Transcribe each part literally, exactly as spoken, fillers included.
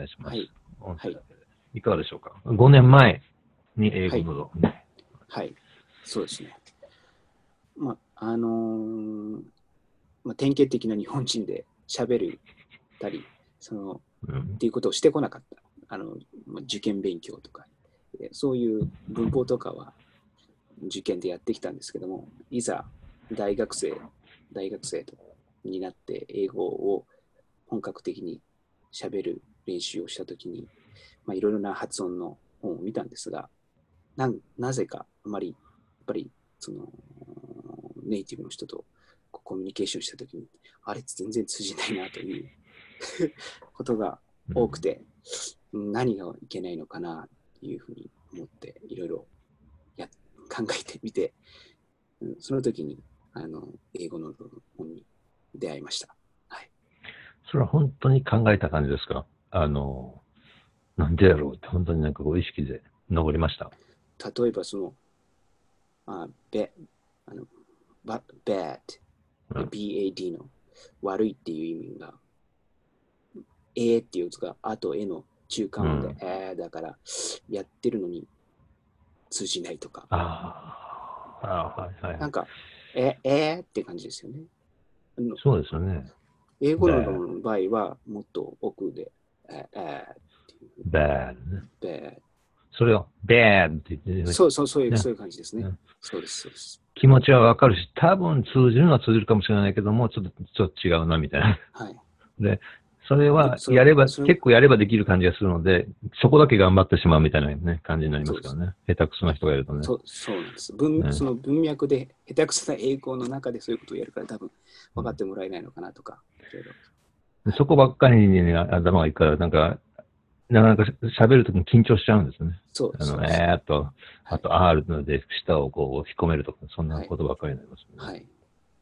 します。 はい。はい。 いかがでしょうか。ごねんまえに英語の、 はい。はい。そうですね。まあ、あのーまあ、典型的な日本人で喋るたり、その、 うん、 っていうことをしてこなかった。あの、まあ、受験勉強とか、そういう文法とかは受験でやってきたんですけども、いざ大学生、大学生になって英語を本格的に喋る練習をしたときに、まあ、いろいろな発音の本を見たんですが、ななぜかあまり、やっぱり、その、ネイティブの人とコミュニケーションしたときに、あれ全然通じないなということが多くて、うん、何がいけないのかなというふうに思って、いろいろや考えてみて、うん、その時にあの英語の本に出会いました。はい、 それは本当に考えた感じですか？あの、なんでやろうって本当になんかこう意識で登りました。 例えばその、あべあのバ bad、 うん、 ビーエーディー の悪いっていう意味が、えーっていう図が、あとえの中間音で、 うん、 えーだから、やってるのに通じないとか、 ああ、はいはいはい。 なんか、え、えーって感じですよね。あのそうですよね。 英語の bad, 場合は、もっと奥で、えー、えーっていうふうに、 bad ね。 bad。 それを bad って言ってそう、そう、そういう、 ね。 そういう感じですね。 ね、 そうです、そうです。 気持ちはわかるし、多分通じるのは通じるかもしれないけども、ちょっと、ちょっと違うなみたいな。 はい。 で、それで、 はその、 やれば、 その、 結構やればできる感じがするので、そこだけ頑張ってしまうみたいなね、感じになりまそうです。 すからね。下手くそな人がいるとね。 そう、そうなんです。文、 ね、 その文脈で、下手くそな英語の中でそういうことをやるから、多分分かっうん、 てもらえないのかなとか、いろいろ。 ではい。 そこばっかりに、ね、頭がいくから、なんか、なかなか喋るときに緊張しちゃうんですよね。 そう、 あの、 そうです。 えーっと、 はい。 あと R ので舌をこう引っ込めるとか、そんなはい。 ことばっかりになりますね。 はい。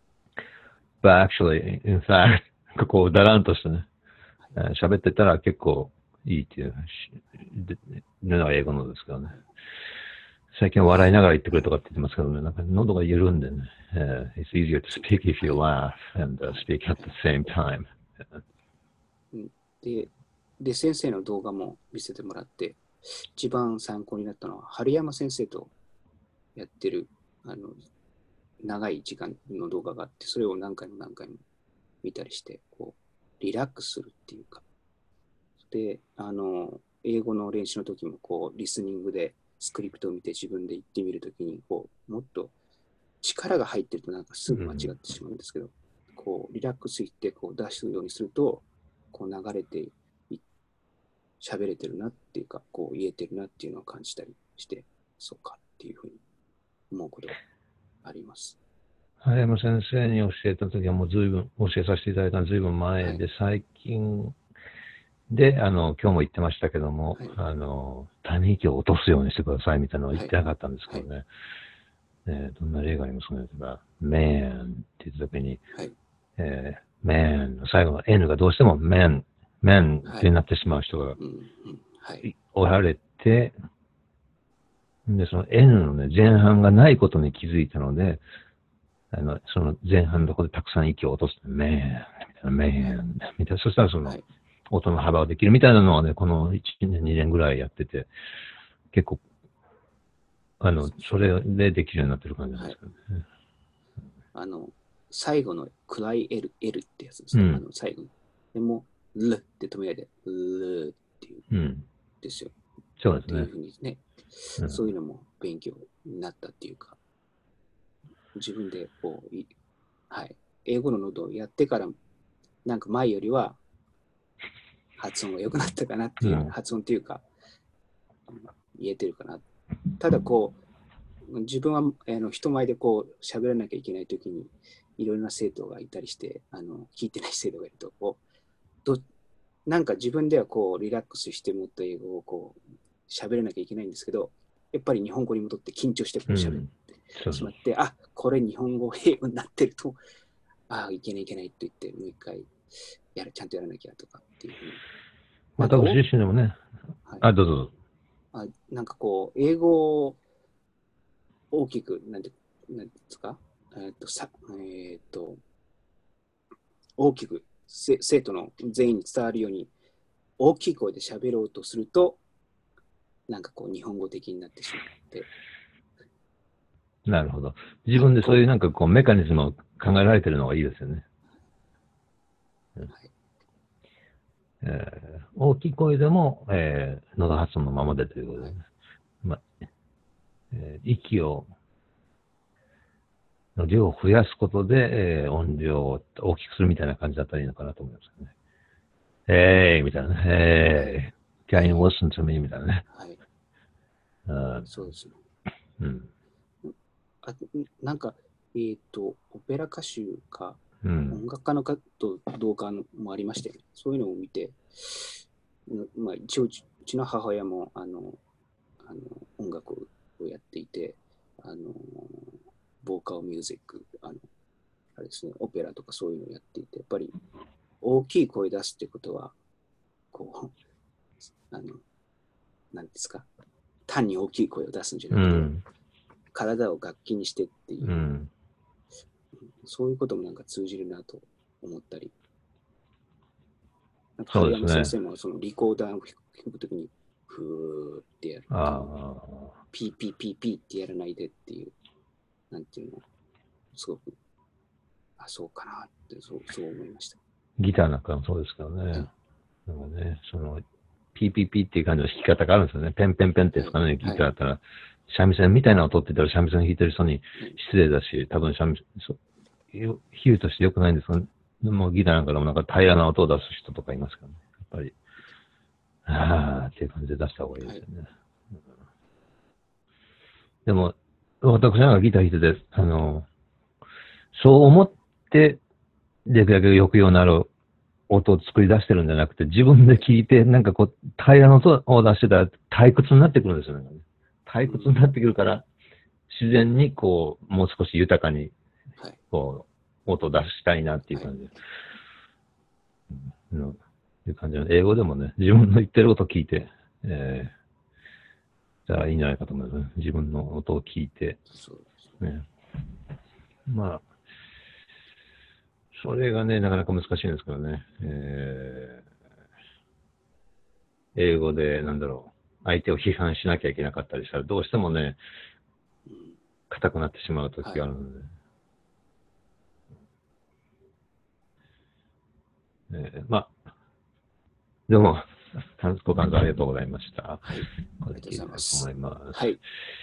But actually, in fact, こう、だらんとしてね、 はい。 喋ってたら結構いいっていうのが英語のですけどね。 はい。 最近は笑いながら言ってくれとかって言ってますけどね、なんか喉が緩んでね、uh, it's easier to そう。 speak if は you い。 laugh and、uh, はい。 speak at は the い。 same time. うん、で、で、先生の動画も見せてもらって、一番参考になったのは、春山先生とやってる、あの、長い時間の動画があって、それを何回も何回も見たりして、こう、リラックスするっていうか、で、あの、英語の練習の時も、こう、リスニングでスクリプトを見て自分で言ってみるときに、こう、もっと力が入ってるとなんかすぐ間違ってしまうんですけど、こう、リラックスしてこう出すようにすると、こう流れて喋れてるなっていうか、こう言えてるなっていうのを感じたりして、そうかっていうふうに思うことがあります。 早山先生に教えた時はもう随分、教えさせていただいたのは随分前はい。 で、最近で、あの、今日も言ってましたけども、 はい。 あの、ため息を落とすようにしてくださいみたいなのは言はい。 ってなかったんですけはい。 どね。えーどんな例がありますかね。例えば、man って言った時に、 はい。 えー、man の最後の n がどうしても man、man っはい。 てなってしまう人がうん。うん。はい。 おられて、で、その n のね、前半がないことに気づいたので、あの、その前半のところでたくさん息を落とす。man みたいな、 はい。 man みたいな。そしたらその、 はい。 音の幅ができるみたいなのはね、このいちねん、にねんぐらいやってて、結構、あの、それでできるようになってる感じなんはい。 ですけどね。 あの、最後の暗い L、L ってやつですね。あうん。 の、最後に。でも、ルって止めないで、ルっていう、 うん。 ですよ。っていうそうですね。 ふうにね、 うん。 そういうのも勉強になったっていうか、自分でこう、はい、英語のノートをやってから、なんか前よりは発音が良くなったかなっていう、 うん。 発音っていうか、言えてるかな。ただこう、自分はあの人前でこう喋らなきゃいけないときに、いろいろな生徒がいたりして、あの聞いてない生徒がいると、こうどなんか自分ではこうリラックスしてもっと英語をこう喋らなきゃいけないんですけど、やっぱり日本語に戻って緊張してこう喋っうん。 てそうそう。 しまって、あ、これ日本語英語になってると、あ、いけないいけないと言って、もう一回やる、ちゃんとやらなきゃとかっていうふうに。なんか私お、 自身でもね、 はい、 あ、どうぞどうぞ。 あ、なんかこう、英語を大きく、なんて、なんですか、えっ、と、さ、えっ、と、大きく生徒の全員に伝わるように大きい声で喋ろうとすると、なんかこう日本語的になってしまって。 なるほど。自分でそういうなんかこうメカニズムを考えられてるのがいいですよね。うん、 はいえー、大きい声でも、えー、喉発音のままでということで、ね、まあえー、息を、の量を増やすことで、えー、音量を大きくするみたいな感じだったらいいのかなと思いますね。えーみたいなね。えー、can you listen to me? みたいなね。 はい。 うん、 そうですね。 うん。 あなんか、えっ、ー、と、オペラ歌手か、 うん、 音楽家の方と同感もありまして、ね、そういうのを見て、まあ、一応うちの母親もあのあの音楽をやっていて、あのボーカルミュージック、あのあれですね、オペラとかそういうのをやっていて、やっぱり大きい声出すってことは、こう、あの、なんですか、単に大きい声を出すんじゃなくて、 うん、 体を楽器にしてっていう、 うん、 そういうこともなんか通じるなと思ったり、なんか春そうですね。 山先生もそのリコーダーを弾くときに、ふーってやる。あのああ、 ピーピーピーピーってやらないでっていう、なんていうの、すごく、あ、そうかなって、そうそう思いました。 ギターなんかもそうですけどね。 はい。 なんかね、その、ピーピーピーっていう感じの弾き方があるんですよね。ペンペンペンってはい。 使うのにギタはい。 ーだったら、三味線みたいなのを取ってたら三味線弾いてる人にはい。 失礼だし、多分三味線、比喩として良くないんですけど、でもギターなんかでもなんか平らな音を出す人とかいますからね。やっぱり、あーっていう感じで出した方がいいはい。 ですよね。でも、私なんかギター弾いてて、あの、そう思って、できるだけ抑揚のある音を作り出してるんじゃなくて、自分で聞いて、なんかこう、平らな音を出してたら退屈になってくるんですよね。退屈になってくるから、自然にこう、もう少し豊かに、 はい。 こう、音を出したいなっていうはい。 感じで。うん、いう感じで、英語でもね、自分の言ってることを聞いて、えー、じゃあいいんじゃないかと思います。自分の音を聞いて、 そうですね。まあ、それがね、なかなか難しいんですけどね。えー、英語で、なんだろう、相手を批判しなきゃいけなかったりしたら、どうしてもね、 うん。 硬くなってしまうはい。 時があるので。えー、まあ、でも、ご感想ありがとうございました。 はい。あこれりがとうございで切りたいと思ます。 います。 はい。